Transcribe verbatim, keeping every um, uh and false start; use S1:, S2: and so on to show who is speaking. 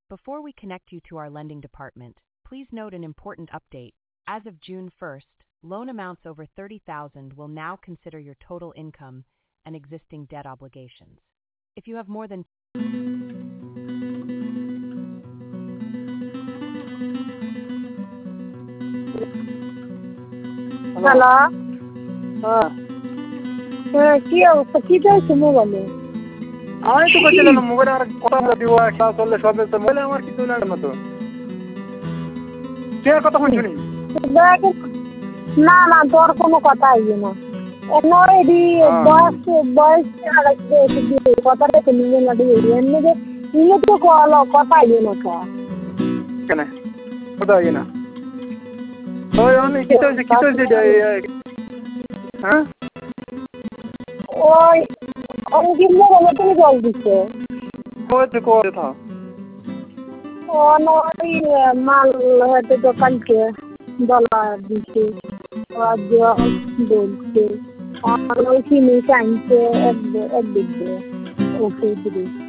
S1: Before we connect you to our lending department, please note an important update. As of June first, loan amounts over thirty thousand will now consider your total income and existing debt obligations. If you have more than
S2: hello,
S3: হ্যাঁ
S2: হ্যাঁ, কি অবস্থা? কি চাইছো মোবাইলে?
S3: আমি তো বলছিলাম মোবাইলে আর কথা বলে দিব একটা চললে সব তো মোবাইলে আমার কিছু লাগে না তো কে কথা শুনি
S2: না না, তোর কোনো কথা আইবে না। এমনি বয়স বয়স কথাটা তো নিয়ে না দিয়ে এমনি যে নিয়ে তো কলো কথা আইবে না কা
S3: কেন কথা আইবে না ওই আমি কি চলছে কি চলছে হ্যাঁ
S2: ওই অঙ্কিত বলে তুমি জল দিচ্ছে
S3: ওই তো করে থাক
S2: ও নয় মাল হয়তো দোকানকে বলা দিচ্ছে আজ বলছে আর ওই কিনে আনছে এক এক দিক দিয়ে ওকে দিদি